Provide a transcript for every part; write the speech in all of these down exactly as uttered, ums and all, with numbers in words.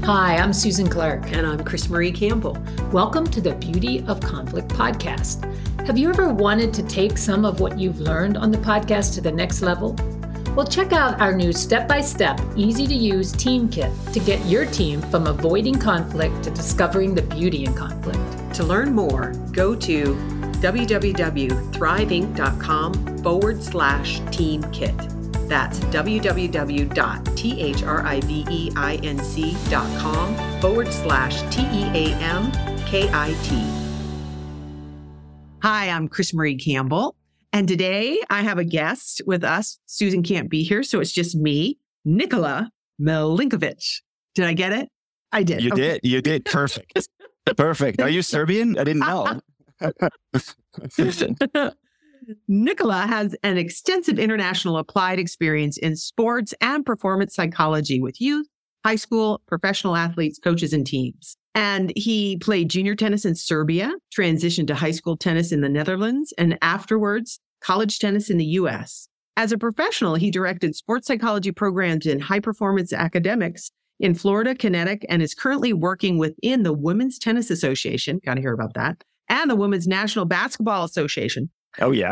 Hi, I'm Susan Clark. And I'm Chris Marie Campbell. Welcome to the Beauty of Conflict podcast. Have you ever wanted to take some of what you've learned on the podcast to the next level? Well, check out our new step-by-step, easy-to-use team kit to get your team from avoiding conflict to discovering the beauty in conflict. To learn more, go to www.thriveinc.com forward slash team kit. That's www.thriveinc.com forward slash T-E-A-M-K-I-T. Hi, I'm Chris Marie Campbell. And today I have a guest with us. Susan can't be here, so it's just me, Nikola Milinkovic. Did I get it? I did. You okay. did. You did. Perfect. Perfect. Are you Serbian? I didn't know. Nikola has an extensive international applied experience in sports and performance psychology with youth, high school, professional athletes, coaches, and teams. And he played junior tennis in Serbia, transitioned to high school tennis in the Netherlands, and afterwards, college tennis in the U S. As a professional, he directed sports psychology programs in high performance academics in Florida, Connecticut, and is currently working within the Women's Tennis Association. Got to hear about that. And the Women's National Basketball Association. Oh, yeah.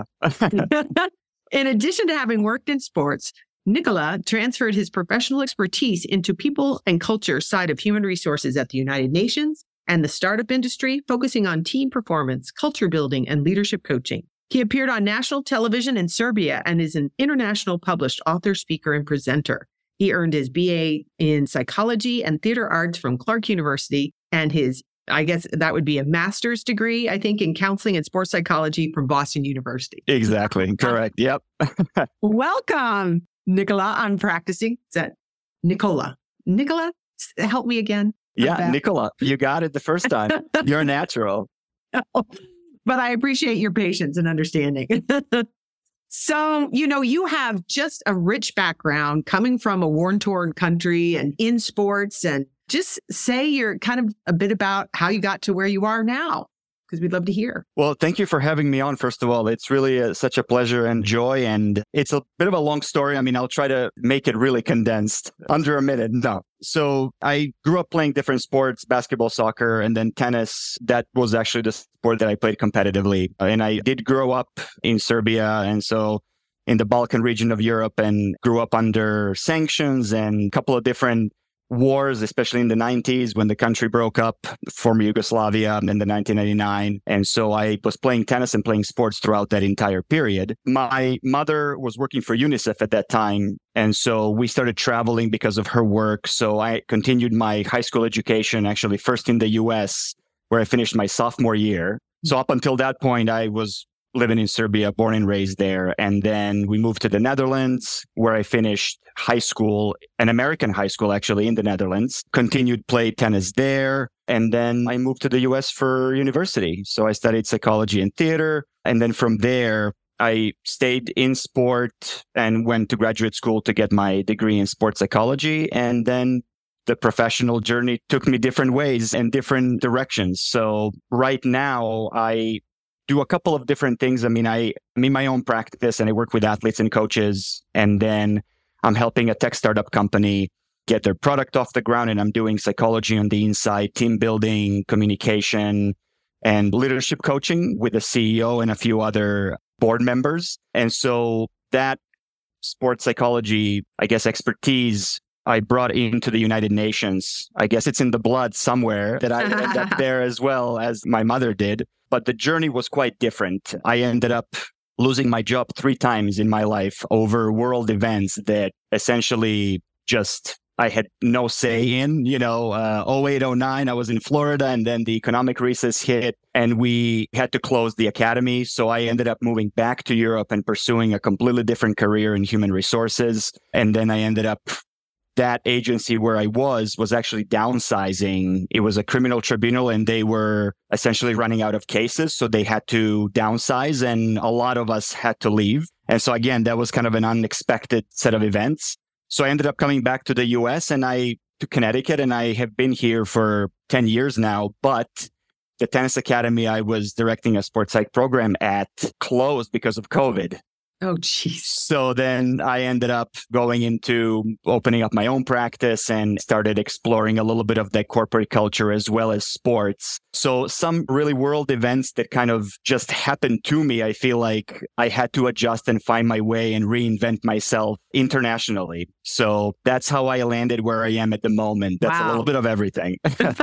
In addition to having worked in sports, Nikola transferred his professional expertise into people and culture side of human resources at the United Nations and the startup industry, focusing on team performance, culture building, and leadership coaching. He appeared on national television in Serbia and is an international published author, speaker, and presenter. He earned his B A in psychology and theater arts from Clark University and his I guess that would be a master's degree, I think, in counseling and sports psychology from Boston University. Exactly. Correct. Yep. Welcome, Nikola. I'm practicing. Is that Nikola? Nikola, help me again. Yeah, Nikola. You got it the first time. You're a natural. But I appreciate your patience and understanding. So, you know, you have just a rich background coming from a war-torn country and in sports, and just say you're kind of a bit about how you got to where you are now, because we'd love to hear. Well, thank you for having me on, first of all. It's really a, such a pleasure and joy. And it's a bit of a long story. I mean, I'll try to make it really condensed under a minute. No. So I grew up playing different sports, basketball, soccer, and then tennis. That was actually the sport that I played competitively. And I did grow up in Serbia. And so in the Balkan region of Europe, and grew up under sanctions and a couple of different wars, especially in the nineties when the country broke up, former Yugoslavia, in the nineteen ninety-nine. And so I was playing tennis and playing sports throughout that entire period. My mother was working for UNICEF at that time. And so we started traveling because of her work. So I continued my high school education, actually first in the U S, where I finished my sophomore year. So up until that point, I was living in Serbia, born and raised there. And then we moved to the Netherlands, where I finished high school, an American high school, actually, in the Netherlands, continued play tennis there. And then I moved to the U S for university. So I studied psychology and theater. And then from there, I stayed in sport and went to graduate school to get my degree in sports psychology. And then the professional journey took me different ways and different directions. So right now, I do a couple of different things. I mean, I, I'm in my own practice and I work with athletes and coaches. And then I'm helping a tech startup company get their product off the ground. And I'm doing psychology on the inside, team building, communication, and leadership coaching with a C E O and a few other board members. And so that sports psychology, I guess, expertise I brought into the United Nations. I guess it's in the blood somewhere that I ended up there as well as my mother did. But the journey was quite different. I ended up losing my job three times in my life over world events that essentially just I had no say in. You know, uh, oh eight, oh nine, I was in Florida, and then the economic recess hit and we had to close the academy. So I ended up moving back to Europe and pursuing a completely different career in human resources. And then I ended up that agency where I was, was actually downsizing. It was a criminal tribunal and they were essentially running out of cases. So they had to downsize and a lot of us had to leave. And so again, that was kind of an unexpected set of events. So I ended up coming back to the U S and I to Connecticut, and I have been here for ten years now. But the tennis academy I was directing a sports psych program at closed because of COVID. Oh, geez. So then I ended up going into opening up my own practice and started exploring a little bit of that corporate culture as well as sports. So some really world events that kind of just happened to me, I feel like I had to adjust and find my way and reinvent myself internationally. So that's how I landed where I am at the moment. That's wow. a little bit of everything.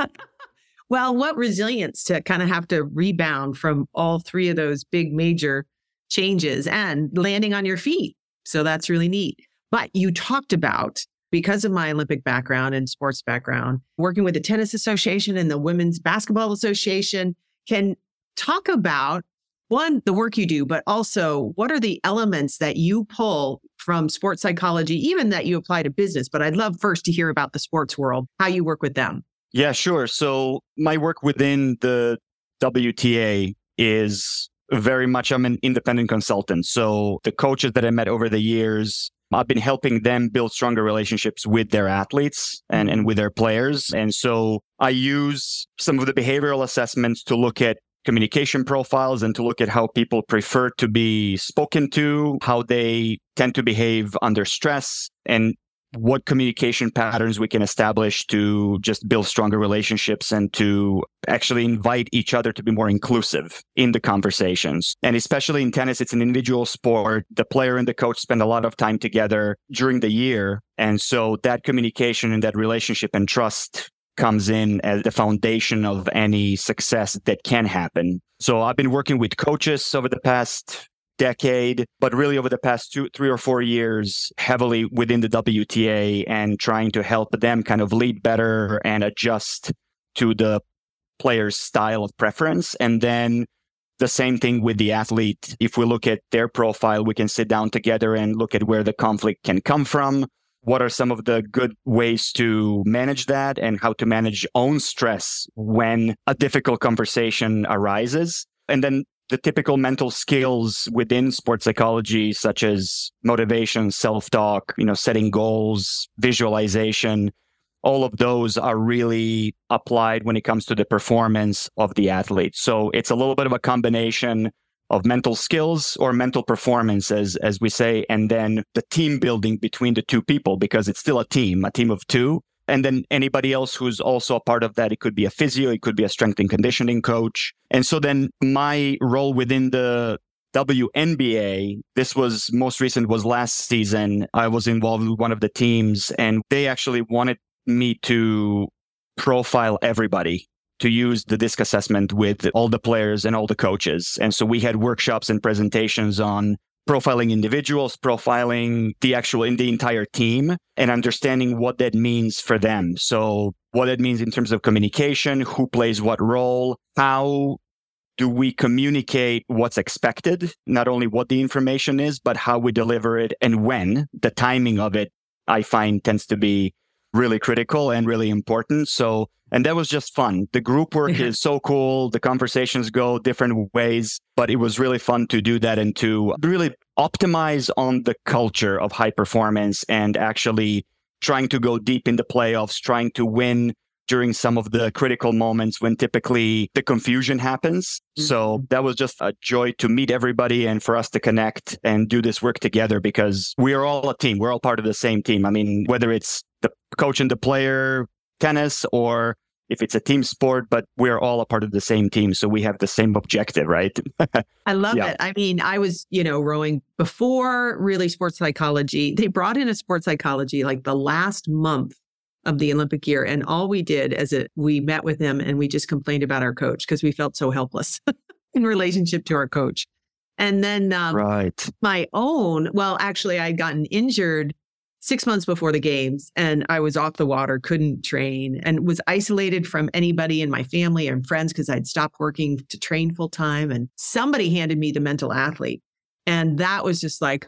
Well, what resilience to kind of have to rebound from all three of those big major changes and landing on your feet. So that's really neat. But you talked about, because of my Olympic background and sports background, working with the Tennis Association and the Women's Basketball Association, can talk about, one, the work you do, but also what are the elements that you pull from sports psychology, even that you apply to business. But I'd love first to hear about the sports world, how you work with them. Yeah, sure. So my work within the W T A is very much, I'm an independent consultant. So the coaches that I met over the years, I've been helping them build stronger relationships with their athletes and, and with their players. And so I use some of the behavioral assessments to look at communication profiles and to look at how people prefer to be spoken to, how they tend to behave under stress, and what communication patterns we can establish to just build stronger relationships and to actually invite each other to be more inclusive in the conversations. And especially in tennis, it's an individual sport. The player and the coach spend a lot of time together during the year. And so that communication and that relationship and trust comes in as the foundation of any success that can happen. So I've been working with coaches over the past decade, but really over the past two, three or four years, heavily within the W T A and trying to help them kind of lead better and adjust to the player's style of preference. And then the same thing with the athlete. If we look at their profile, we can sit down together and look at where the conflict can come from. What are some of the good ways to manage that and how to manage own stress when a difficult conversation arises? And then the typical mental skills within sports psychology, such as motivation, self-talk, you know, setting goals, visualization, all of those are really applied when it comes to the performance of the athlete. So it's a little bit of a combination of mental skills or mental performance, as, as we say, and then the team building between the two people, because it's still a team, a team of two. And then anybody else who's also a part of that, it could be a physio, it could be a strength and conditioning coach. And so then my role within the W N B A, this was most recent was last season. I was involved with one of the teams and they actually wanted me to profile everybody, to use the DISC assessment with all the players and all the coaches. And so we had workshops and presentations on profiling individuals, profiling the actual in the entire team, and understanding what that means for them. So what it means in terms of communication, who plays what role, how do we communicate what's expected, not only what the information is, but how we deliver it and when. The timing of it, I find, tends to be really critical and really important. So, and that was just fun. The group work is so cool. The conversations go different ways, but it was really fun to do that and to really optimize on the culture of high performance and actually trying to go deep in the playoffs, trying to win during some of the critical moments when typically the confusion happens. Mm-hmm. So that was just a joy to meet everybody and for us to connect and do this work together because we are all a team. We're all part of the same team. I mean, whether it's the coach and the player, tennis, or if it's a team sport, but we're all a part of the same team. So we have the same objective, right? I love yeah. it. I mean, I was, you know, rowing before really sports psychology. They brought in a sports psychology like the last month of the Olympic year. And all we did as it, we met with him and we just complained about our coach because we felt so helpless in relationship to our coach. And then um, right. my own, well, actually I'd gotten injured six months before the games and I was off the water, couldn't train and was isolated from anybody in my family and friends because I'd stopped working to train full time. And somebody handed me The Mental Athlete. And that was just like,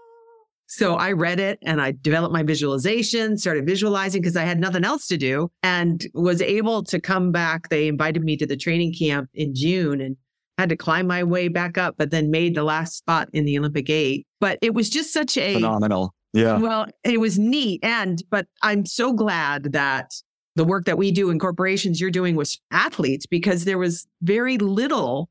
so I read it and I developed my visualization, started visualizing because I had nothing else to do and was able to come back. They invited me to the training camp in June and had to climb my way back up, but then made the last spot in the Olympic eight. But it was just such a phenomenal. Yeah. Well, it was neat. And, but I'm so glad that the work that we do in corporations, you're doing with athletes, because there was very little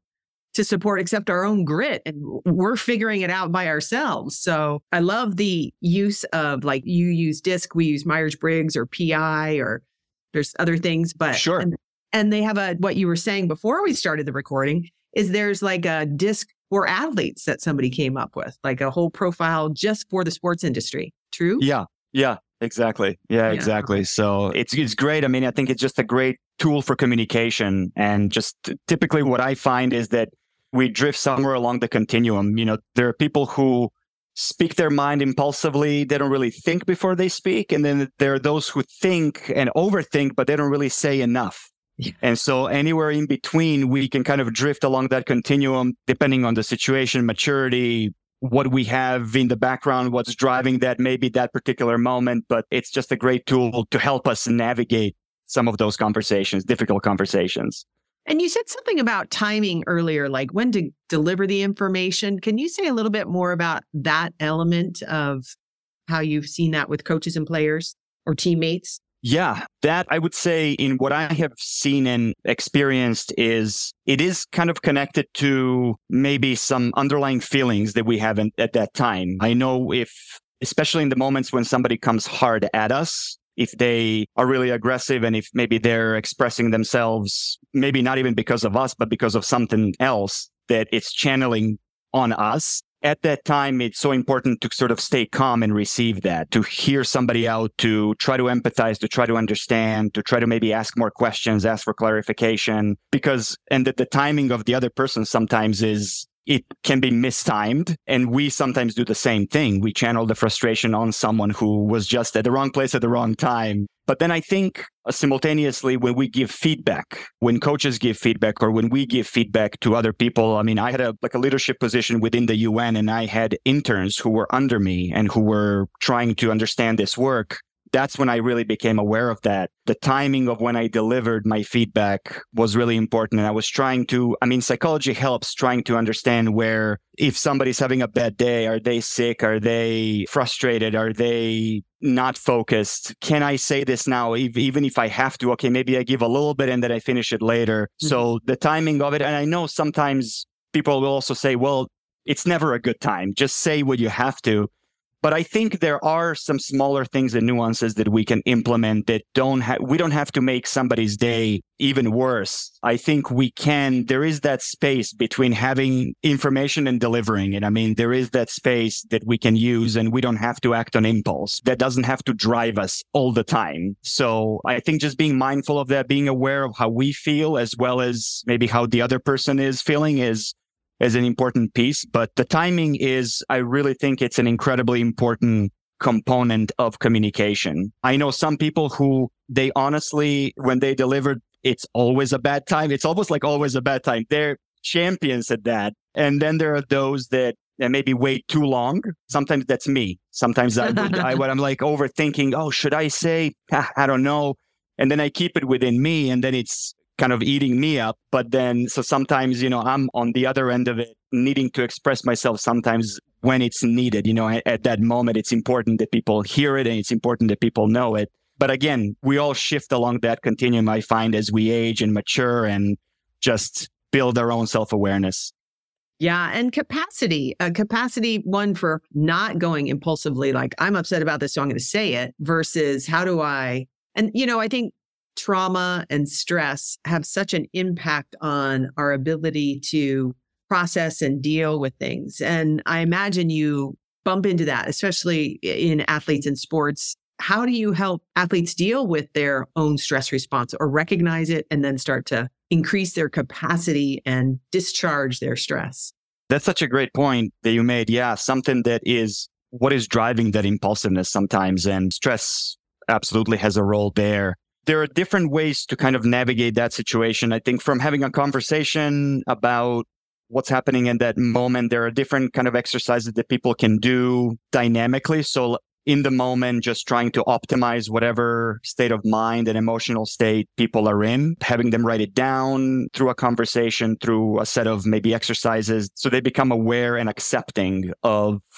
to support except our own grit. And we're figuring it out by ourselves. So I love the use of, like, you use DISC, we use Myers-Briggs or P I, or there's other things. But sure. And, and they have a, what you were saying before we started the recording, is there's like a DISC for athletes that somebody came up with, like a whole profile just for the sports industry. True? Yeah. Yeah. Exactly. Yeah, yeah, exactly. So it's it's great. I mean, I think it's just a great tool for communication. And just typically what I find is that we drift somewhere along the continuum. You know, there are people who speak their mind impulsively. They don't really think before they speak. And then there are those who think and overthink, but they don't really say enough. Yeah. And so anywhere in between, we can kind of drift along that continuum, depending on the situation, maturity, what we have in the background, what's driving that, maybe that particular moment. But it's just a great tool to help us navigate some of those conversations, difficult conversations. And you said something about timing earlier, like when to deliver the information. Can you say a little bit more about that element of how you've seen that with coaches and players or teammates? Yeah, that I would say in what I have seen and experienced is it is kind of connected to maybe some underlying feelings that we have in, at that time. I know if, especially in the moments when somebody comes hard at us, if they are really aggressive and if maybe they're expressing themselves, maybe not even because of us, but because of something else that it's channeling on us. At that time, it's so important to sort of stay calm and receive that, to hear somebody out, to try to empathize, to try to understand, to try to maybe ask more questions, ask for clarification, because, and that the timing of the other person sometimes is, it can be mistimed. And we sometimes do the same thing. We channel the frustration on someone who was just at the wrong place at the wrong time. But then I think uh, simultaneously, when we give feedback, when coaches give feedback or when we give feedback to other people, I mean, I had a like a leadership position within the U N and I had interns who were under me and who were trying to understand this work. That's when I really became aware of that. The timing of when I delivered my feedback was really important. And I was trying to, I mean, psychology helps trying to understand where, if somebody's having a bad day, are they sick? Are they frustrated? Are they not focused? Can I say this now? Even if I have to, okay, maybe I give a little bit and then I finish it later. Mm-hmm. So the timing of it, and I know sometimes people will also say, well, it's never a good time. Just say what you have to. But I think there are some smaller things and nuances that we can implement that don't have, we don't have to make somebody's day even worse. I think we can, there is that space between having information and delivering it. I mean, there is that space that we can use and we don't have to act on impulse. That doesn't have to drive us all the time. So I think just being mindful of that, being aware of how we feel as well as maybe how the other person is feeling is is an important piece. But the timing is, I really think it's an incredibly important component of communication. I know some people who they honestly, when they delivered, it's always a bad time. It's almost like always a bad time. They're champions at that. And then there are those that maybe wait too long. Sometimes that's me. Sometimes I, I when I'm like overthinking, oh, should I say, I don't know. And then I keep it within me and then it's kind of eating me up. But then, so sometimes, you know, I'm on the other end of it, needing to express myself sometimes when it's needed. You know, at, at that moment, it's important that people hear it and it's important that people know it. But again, we all shift along that continuum, I find, as we age and mature and just build our own self-awareness. Yeah. And capacity, uh, capacity, one, for not going impulsively, like I'm upset about this, so I'm going to say it, versus how do I, and, you know, I think trauma and stress have such an impact on our ability to process and deal with things. And I imagine you bump into that, especially in athletes and sports. How do you help athletes deal with their own stress response or recognize it and then start to increase their capacity and discharge their stress? That's such a great point that you made. Yeah, something that is what is driving that impulsiveness sometimes, and stress absolutely has a role there. There are different ways to kind of navigate that situation. I think from having a conversation about what's happening in that moment, there are different kind of exercises that people can do dynamically. So in the moment, just trying to optimize whatever state of mind and emotional state people are in, having them write it down through a conversation, through a set of maybe exercises, so they become aware and accepting of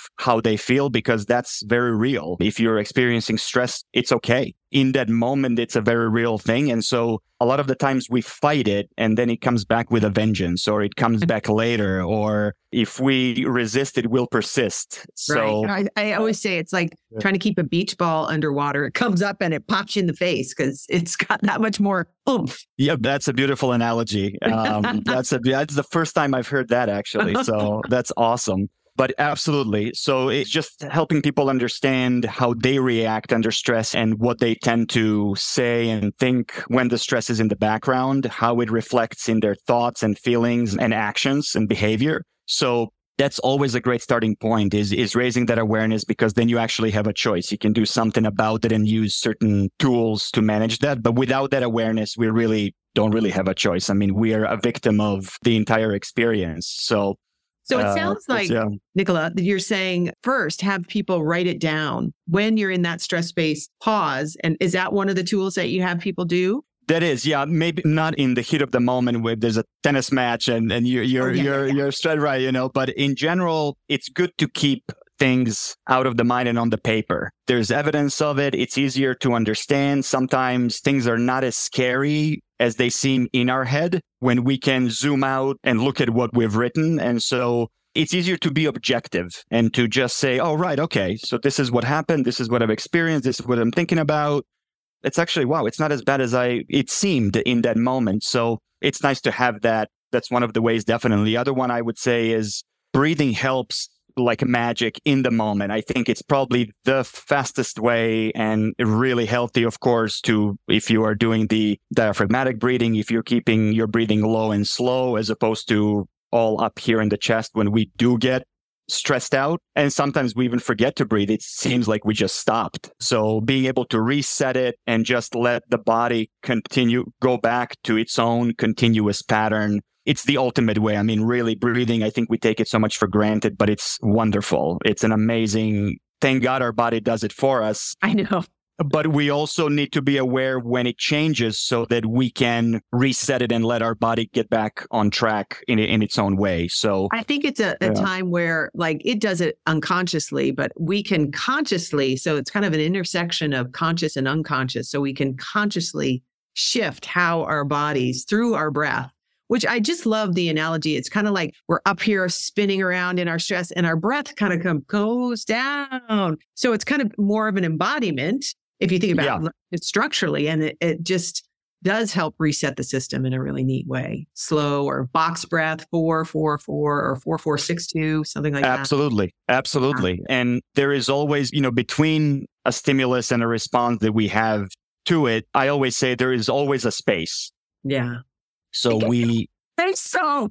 how they feel, because that's very real. If you're experiencing stress, it's okay. In that moment, it's a very real thing. And so a lot of the times we fight it and then it comes back with a vengeance, or it comes back later, or if we resist, it will persist. So right. I, I always say it's like yeah. trying to keep a beach ball underwater. It comes up and it pops you in the face because it's got that much more oomph. Yeah, that's a beautiful analogy. Um, that's a that's the first time I've heard that, actually. So that's awesome. But absolutely. So it's just helping people understand how they react under stress and what they tend to say and think when the stress is in the background, how it reflects in their thoughts and feelings and actions and behavior. So that's always a great starting point, is, is raising that awareness, because then you actually have a choice. You can do something about it and use certain tools to manage that. But without that awareness, we really don't really have a choice. I mean, we are a victim of the entire experience. So So it sounds uh, like, yeah. Nicola, that you're saying first, have people write it down when you're in that stress space, pause. And is that one of the tools that you have people do? That is, yeah, maybe not in the heat of the moment where there's a tennis match and, and you're, you're, oh, yeah, you're, yeah. you're straight, right, you know, but in general, it's good to keep things out of the mind and on the paper. There's evidence of it. It's easier to understand. Sometimes things are not as scary as they seem in our head when we can zoom out and look at what we've written. And so it's easier to be objective and to just say, oh, right, okay, so this is what happened. This is what I've experienced. This is what I'm thinking about. It's actually, wow, it's not as bad as I it seemed in that moment. So it's nice to have that. That's one of the ways, definitely. The other one I would say is breathing helps like magic in the moment. I think it's probably the fastest way and really healthy, of course, to if you are doing the diaphragmatic breathing, if you're keeping your breathing low and slow, as opposed to all up here in the chest when we do get stressed out. And sometimes we even forget to breathe. It seems like we just stopped. So being able to reset it and just let the body continue, go back to its own continuous pattern. It's the ultimate way. I mean, really breathing, I think we take it so much for granted, but it's wonderful. It's an amazing, thank God our body does it for us. I know. But we also need to be aware when it changes so that we can reset it and let our body get back on track in in its own way. So I think it's a, a yeah. time where like it does it unconsciously, but we can consciously. So it's kind of an intersection of conscious and unconscious. So we can consciously shift how our bodies through our breath, which I just love the analogy. It's kind of like we're up here spinning around in our stress and our breath kind of come, goes down. So it's kind of more of an embodiment. If you think about yeah. it structurally, and it, it just does help reset the system in a really neat way. Slow or box breath, four, four, four, or four, four, six, two, something like absolutely. that. Absolutely. Absolutely. Yeah. And there is always, you know, between a stimulus and a response that we have to it, I always say there is always a space. Yeah. So we... There's so...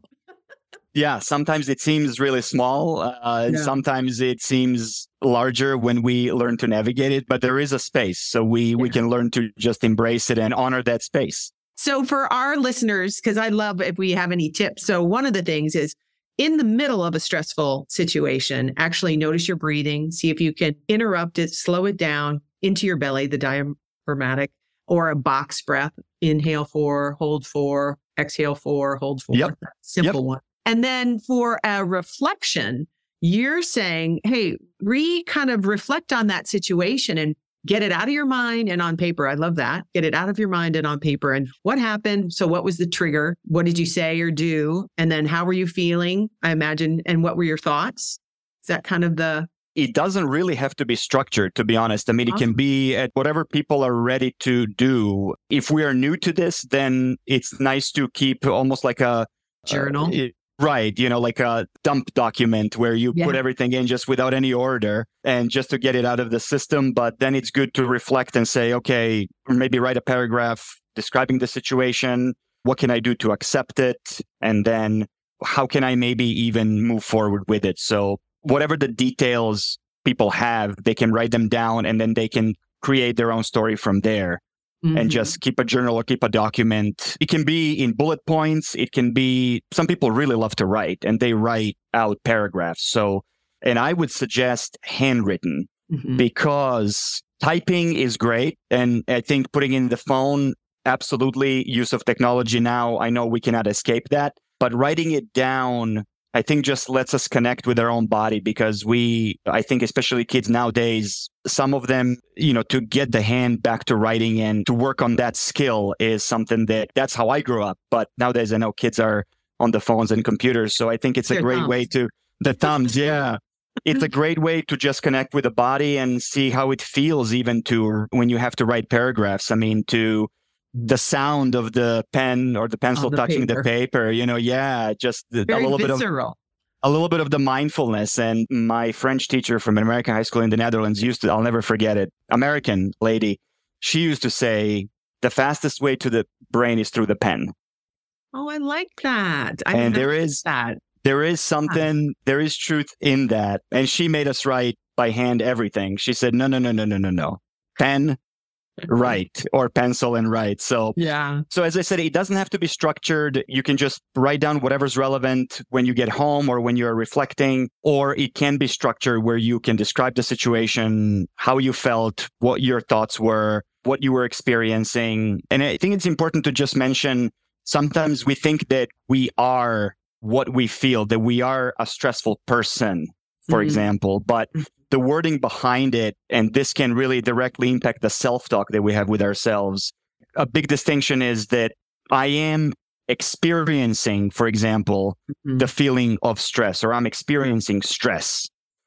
Yeah, sometimes it seems really small. Uh, yeah. Sometimes it seems larger when we learn to navigate it, but there is a space. So we, yeah. we can learn to just embrace it and honor that space. So for our listeners, because I love if we have any tips. So one of the things is in the middle of a stressful situation, actually notice your breathing. See if you can interrupt it, slow it down into your belly, the diaphragmatic, or a box breath. Inhale four, hold four, exhale four, hold four. Yep. Simple yep. one. And then for a reflection, you're saying, hey, re kind of reflect on that situation and get it out of your mind and on paper. I love that. Get it out of your mind and on paper. And what happened? So what was the trigger? What did you say or do? And then how were you feeling? I imagine. And what were your thoughts? Is that kind of the... It doesn't really have to be structured, to be honest. I mean, it can be at whatever people are ready to do. If we are new to this, then it's nice to keep almost like a... Journal. Uh, it, Right. You know, like a dump document where you yeah. put everything in just without any order and just to get it out of the system. But then it's good to reflect and say, okay, maybe write a paragraph describing the situation. What can I do to accept it? And then how can I maybe even move forward with it? So whatever the details people have, they can write them down and then they can create their own story from there. Mm-hmm. And just keep a journal or keep a document. It can be in bullet points. It can be, some people really love to write and they write out paragraphs. So, and I would suggest handwritten mm-hmm. because typing is great. And I think putting in the phone, absolutely use of technology now. I know we cannot escape that, but writing it down I think just lets us connect with our own body because we, I think especially kids nowadays, some of them, you know, to get the hand back to writing and to work on that skill is something that that's how I grew up. But nowadays I know kids are on the phones and computers. So I think it's a Your great thumbs. way to, the thumbs, yeah. It's a great way to just connect with the body and see how it feels even to when you have to write paragraphs. I mean, to the sound of the pen or the pencil the touching paper. the paper, you know, yeah, just the, a Very little bit of visceral. a little bit of the mindfulness. And my French teacher from an American high school in the Netherlands used to, I'll never forget it, American lady, she used to say, the fastest way to the brain is through the pen. Oh, I like that. I And like there is that. There is something, there is truth in that. And she made us write by hand everything. She said, no, no, no, no, no, no, no. Pen, write, or pencil and write. So, Yeah. so as I said, it doesn't have to be structured. You can just write down whatever's relevant when you get home or when you're reflecting, or it can be structured where you can describe the situation, how you felt, what your thoughts were, what you were experiencing. And I think it's important to just mention, sometimes we think that we are what we feel, that we are a stressful person, for Mhm. example, but the wording behind it, and this can really directly impact the self-talk that we have with ourselves. A big distinction is that I am experiencing, for example, Mhm. the feeling of stress, or I'm experiencing stress,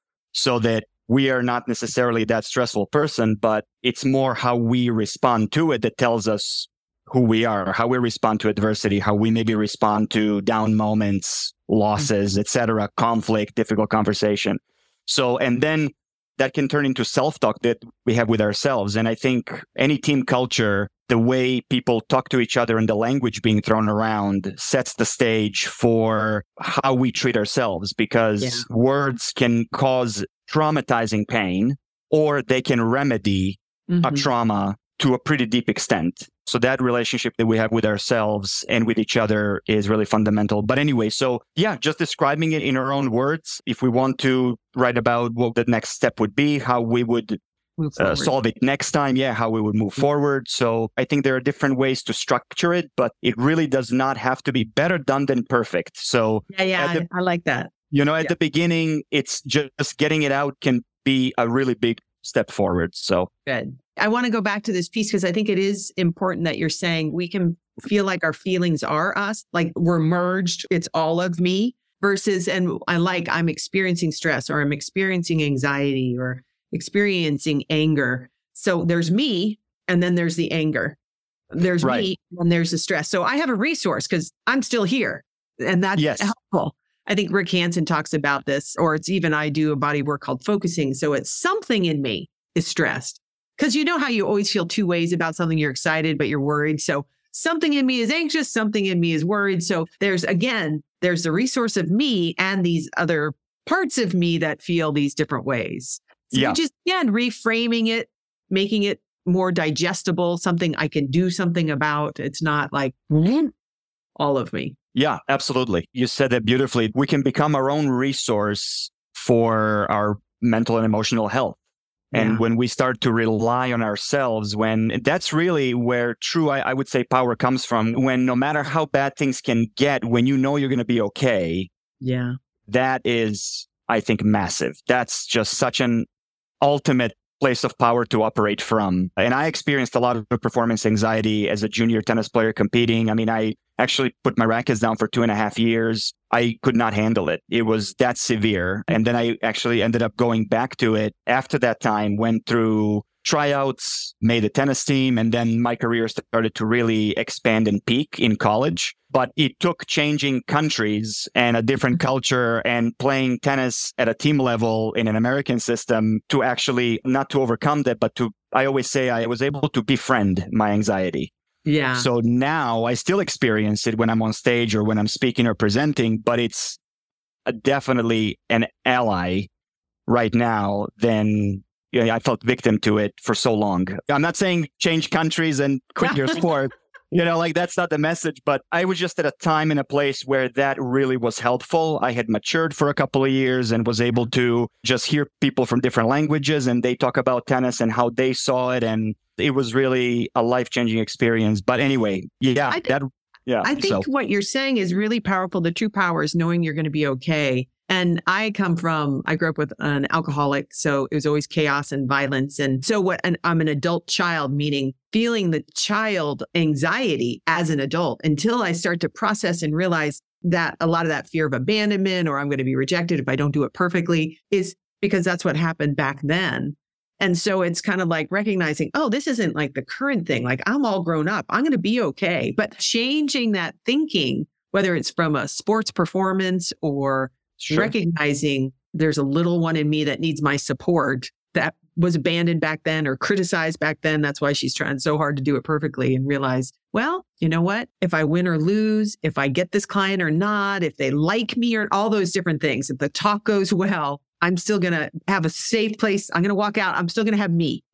so that we are not necessarily that stressful person, but it's more how we respond to it that tells us who we are, how we respond to adversity, how we maybe respond to down moments, losses, et cetera, conflict, difficult conversation. So, and then that can turn into self-talk that we have with ourselves. And I think any team culture, the way people talk to each other and the language being thrown around sets the stage for how we treat ourselves, because Yeah. words can cause traumatizing pain, or they can remedy a Mhm. trauma to a pretty deep extent. So that relationship that we have with ourselves and with each other is really fundamental. But anyway, so yeah, just describing it in our own words. If we want to write about what the next step would be, how we would Move uh, forward. solve it next time, yeah, how we would move forward. So I think there are different ways to structure it, but it really does not have to be better done than perfect. So, Yeah, yeah, at the- I, I like that. you know, at Yeah. the beginning, it's just getting it out can be a really big step forward. So Good. I want to go back to this piece because I think it is important that you're saying we can feel like our feelings are us, like we're merged. It's all of me versus, and I like I'm experiencing stress or I'm experiencing anxiety or experiencing anger. So there's me and then there's the anger. There's Right. me and there's the stress. So I have a resource because I'm still here and that's Yes. helpful. I think Rick Hansen talks about this, or it's even I do a body work called focusing. So it's something in me is stressed. Because you know how you always feel two ways about something, you're excited, but you're worried. So something in me is anxious, something in me is worried. So there's, again, there's the resource of me and these other parts of me that feel these different ways. So Yeah. you just, again, reframing it, making it more digestible, something I can do something about. It's not like all of me. yeah, absolutely. You said that beautifully. We can become our own resource for our mental and emotional health. And Yeah. when we start to rely on ourselves, when that's really where true, I, I would say, power comes from, when no matter how bad things can get, when you know you're going to be okay, Yeah. that is, I think, massive. That's just such an ultimate place of power to operate from. And I experienced a lot of performance anxiety as a junior tennis player competing. I mean, I actually put my rackets down for two and a half years. I could not handle it. It was that severe. And then I actually ended up going back to it after that time, went through tryouts, made a tennis team, and then my career started to really expand and peak in college. But it took changing countries and a different culture and playing tennis at a team level in an American system to actually, not to overcome that, but to, I always say I was able to befriend my anxiety. Yeah. So now I still experience it when I'm on stage or when I'm speaking or presenting, but it's a, definitely an ally right now than you know, I felt victim to it for so long. I'm not saying change countries and quit your sport. You know, like that's not the message, but I was just at a time and a place where that really was helpful. I had matured for a couple of years and was able to just hear people from different languages and they talk about tennis and how they saw it. And it was really a life-changing experience. But anyway, yeah, I, th- that Yeah. I think so. what you're saying is really powerful. The true power is knowing you're going to be okay. And I come from, I grew up with an alcoholic, so it was always chaos and violence. And so what, and I'm an adult child, meaning feeling the child anxiety as an adult until I start to process and realize that a lot of that fear of abandonment or I'm going to be rejected if I don't do it perfectly is because that's what happened back then. And so it's kind of like recognizing, oh, this isn't like the current thing. Like I'm all grown up. I'm going to be okay. But changing that thinking, whether it's from a sports performance or Sure. recognizing there's a little one in me that needs my support that was abandoned back then or criticized back then. That's why she's trying so hard to do it perfectly and realize, well, you know what? If I win or lose, if I get this client or not, if they like me or all those different things, if the talk goes well, I'm still going to have a safe place. I'm going to walk out. I'm still going to have me.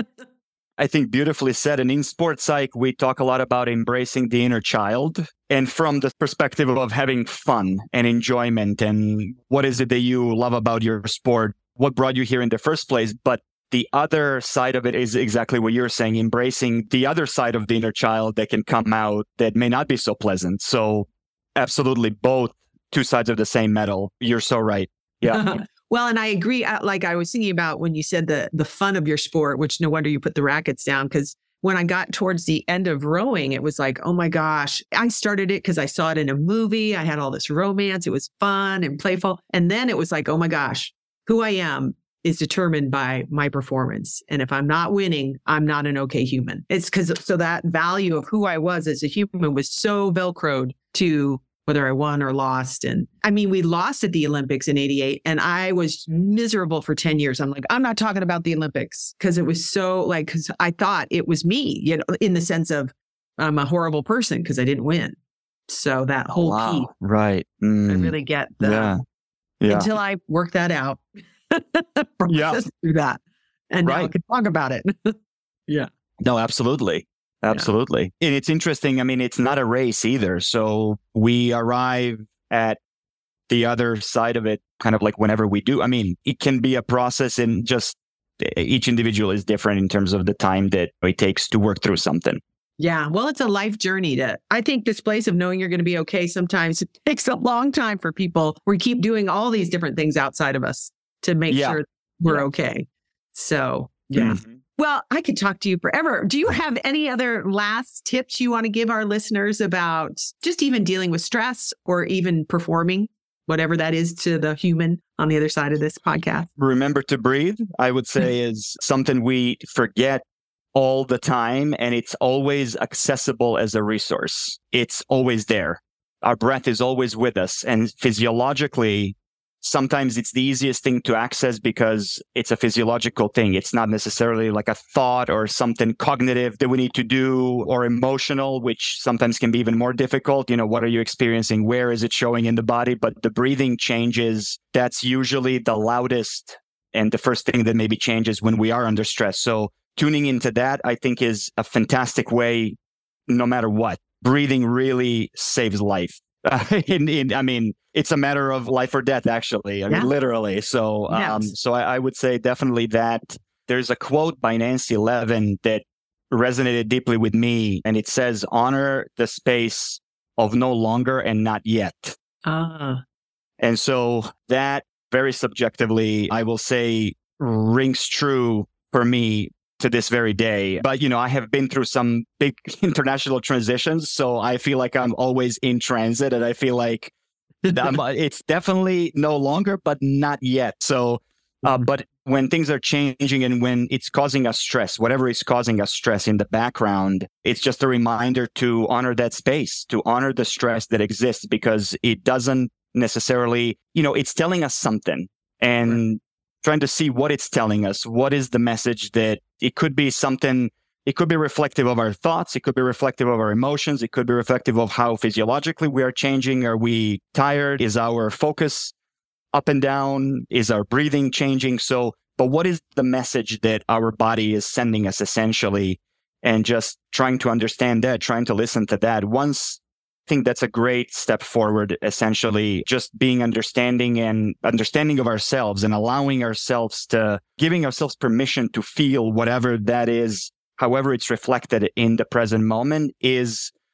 I think beautifully said. And in sports psych, we talk a lot about embracing the inner child. And from the perspective of having fun and enjoyment and what is it that you love about your sport, what brought you here in the first place. But the other side of it is exactly what you're saying, embracing the other side of the inner child that can come out that may not be so pleasant. So absolutely both two sides of the same medal. You're so right. Yeah. Well, and I agree. Like I was thinking about when you said the the fun of your sport, which no wonder you put the rackets down, because when I got towards the end of rowing, it was like, oh my gosh, I started it because I saw it in a movie. I had all this romance. It was fun and playful. And then it was like, oh my gosh, who I am is determined by my performance. And if I'm not winning, I'm not an okay human. It's because so that value of who I was as a human was so Velcroed to whether I won or lost. And I mean, we lost at the Olympics in eighty-eight and I was miserable for ten years. I'm like, I'm not talking about the Olympics because it was so like, because I thought it was me, you know, in the sense of I'm a horrible person because I didn't win. So that whole wow. piece, right. Mm. I really get the, yeah. Yeah. until I work that out, process yeah. through that. And right. now I can talk about it. yeah. No, absolutely. Absolutely. Yeah. And it's interesting. I mean, it's not a race either. So we arrive at the other side of it kind of like whenever we do. I mean, it can be a process and just each individual is different in terms of the time that it takes to work through something. Yeah. Well, it's a life journey to, I think this place of knowing you're going to be okay. Sometimes it takes a long time for people. We keep doing all these different things outside of us to make yeah. sure we're yeah. okay. So, yeah. Mm-hmm. Well, I could talk to you forever. Do you have any other last tips you want to give our listeners about just even dealing with stress or even performing, whatever that is to the human on the other side of this podcast? Remember to breathe, I would say, is something we forget all the time, and it's always accessible as a resource. It's always there. Our breath is always with us. And physiologically, sometimes it's the easiest thing to access because it's a physiological thing. It's not necessarily like a thought or something cognitive that we need to do or emotional, which sometimes can be even more difficult. You know, what are you experiencing? Where is it showing in the body? But the breathing changes. That's usually the loudest and the first thing that maybe changes when we are under stress. So tuning into that, I think, is a fantastic way, no matter what. Breathing really saves life. Uh, in, in, I mean, it's a matter of life or death, actually. I yeah. mean, literally. So, um, yes. so I, I would say definitely that. There's a quote by Nancy Levin that resonated deeply with me, and it says, "Honor the space of no longer and not yet." Ah. Uh. And so that very subjectively, I will say, rings true for me to this very day. But, you know, I have been through some big international transitions, so I feel like I'm always in transit, and I feel like I'm, it's definitely no longer, but not yet. So, uh, but when things are changing and when it's causing us stress, whatever is causing us stress in the background, it's just a reminder to honor that space, to honor the stress that exists, because it doesn't necessarily, you know, it's telling us something. And right. trying to see what it's telling us. What is the message that it could be something, it could be reflective of our thoughts. It could be reflective of our emotions. It could be reflective of how physiologically we are changing. Are we tired? Is our focus up and down? Is our breathing changing? So, but what is the message that our body is sending us essentially? And just trying to understand that, trying to listen to that. Once, I think that's a great step forward, essentially, just being understanding and understanding of ourselves and allowing ourselves to, giving ourselves permission to feel whatever that is, however it's reflected in the present moment is,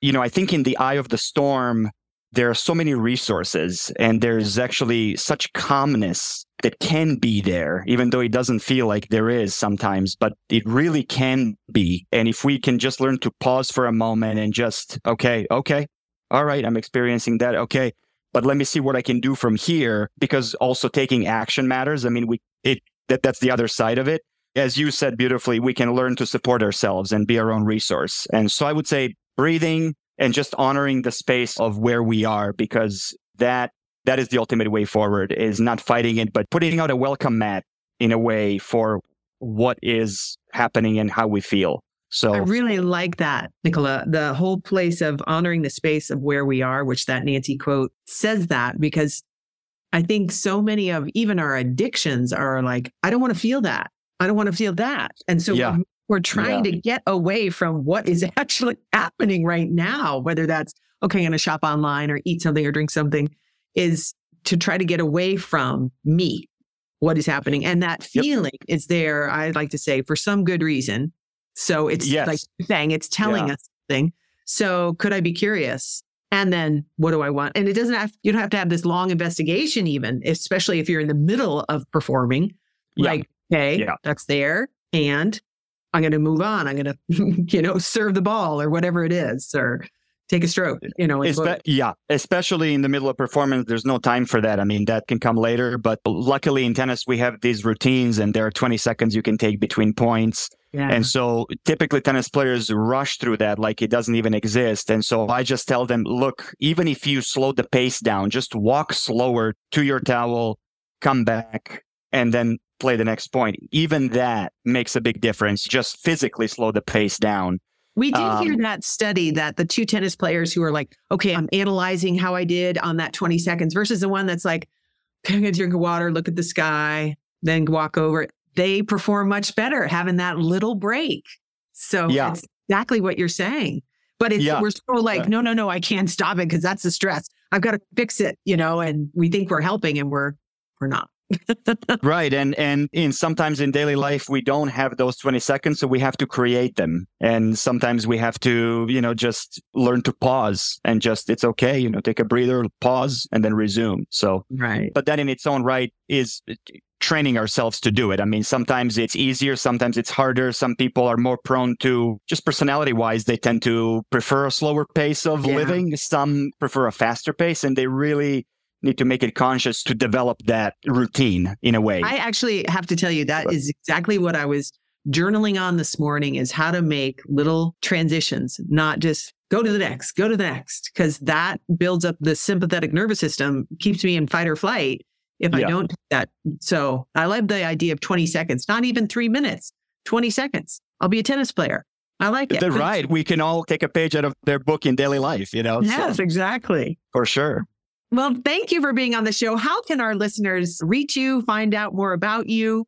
you know, I think in the eye of the storm, there are so many resources and there's actually such calmness that can be there, even though it doesn't feel like there is sometimes, but it really can be. And if we can just learn to pause for a moment and just, okay, okay, all right, I'm experiencing that. Okay, but let me see what I can do from here, because also taking action matters. I mean, we it that that's the other side of it. As you said beautifully, we can learn to support ourselves and be our own resource. And so I would say breathing and just honoring the space of where we are, because that that is the ultimate way forward, is not fighting it, but putting out a welcome mat in a way for what is happening and how we feel. So I really like that, Nicola, the whole place of honoring the space of where we are, which that Nancy quote says that, because I think so many of even our addictions are like, I don't want to feel that. I don't want to feel that. And so yeah. we're, we're trying yeah. to get away from what is actually happening right now, whether that's, okay, I'm going to shop online or eat something or drink something, is to try to get away from me, what is happening. And that feeling yep. is there, I'd like to say, for some good reason. So it's yes. like you're saying, it's telling yeah. us something. So could I be curious? And then what do I want? And it doesn't have, you don't have to have this long investigation even, especially if you're in the middle of performing. Yeah. Like, okay, yeah. that's there. And I'm going to move on. I'm going to, you know, serve the ball or whatever it is, or take a stroke, you know. Espe- yeah, especially in the middle of performance, there's no time for that. I mean, that can come later. But luckily in tennis, we have these routines and there are twenty seconds you can take between points. Yeah. And so typically tennis players rush through that like it doesn't even exist. And so I just tell them, look, even if you slow the pace down, just walk slower to your towel, come back, and then play the next point. Even that makes a big difference. Just physically slow the pace down. We did um, hear that study that the two tennis players who are like, okay, I'm analyzing how I did on that twenty seconds versus the one that's like, okay, I'm going to drink of water, look at the sky, then walk over it. They perform much better having that little break. So yeah. it's exactly what you're saying. But it's, yeah. we're so like, yeah. no, no, no, I can't stop it because that's the stress. I've got to fix it, you know, and we think we're helping and we're we're not. Right. And and in sometimes in daily life, we don't have those twenty seconds, so we have to create them. And sometimes we have to, you know, just learn to pause and just, it's okay, you know, take a breather, pause, and then resume. So, right. But that in its own right is training ourselves to do it. I mean, sometimes it's easier, sometimes it's harder. Some people are more prone to, just personality wise, they tend to prefer a slower pace of yeah. living. Some prefer a faster pace, and they really need to make it conscious to develop that routine in a way. I actually have to tell you, that is exactly what I was journaling on this morning, is how to make little transitions, not just go to the next, go to the next, because that builds up the sympathetic nervous system, keeps me in fight or flight if yeah. I don't do that. So I love the idea of twenty seconds, not even three minutes, twenty seconds. I'll be a tennis player. I like it. They're right. We can all take a page out of their book in daily life, you know? Yes, so, exactly. For sure. Well, thank you for being on the show. How can our listeners reach you, find out more about you?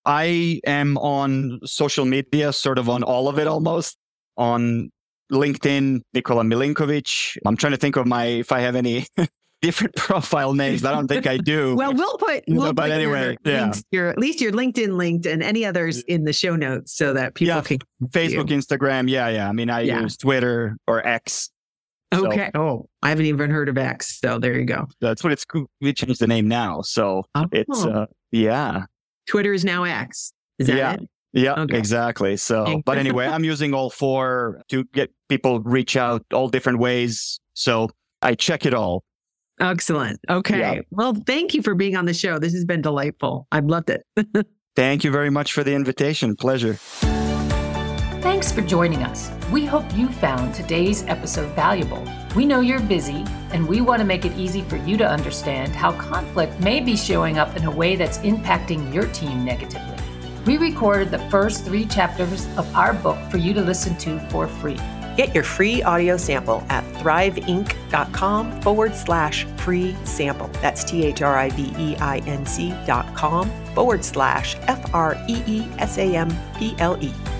I am on social media, sort of on all of it almost. On LinkedIn, Nikola Milinkovic. I'm trying to think of my, if I have any different profile names. I don't think I do. Well, we'll put, we'll no, but put anyway, your, yeah. links, your, at least your LinkedIn linked and any others in the show notes so that people yeah, can. Facebook, you. Instagram. Yeah, yeah. I mean, I yeah. use Twitter or X. Okay. So, oh, I haven't even heard of X. So there you go. That's what it's, we changed the name now. So oh. it's, uh, yeah. Twitter is now X. Is that yeah. it? Yeah, okay. Exactly. So, but anyway, I'm using all four to get people reach out all different ways. So I check it all. Excellent. Okay. Yeah. Well, thank you for being on the show. This has been delightful. I've loved it. Thank you very much for the invitation. Pleasure. Thanks for joining us. We hope you found today's episode valuable. We know you're busy, and we want to make it easy for you to understand how conflict may be showing up in a way that's impacting your team negatively. We recorded the first three chapters of our book for you to listen to for free. Get your free audio sample at thriveinc.com forward slash free sample. That's T-H-R-I-V-E-I-N-C dot com forward slash F R E E S A M P L E.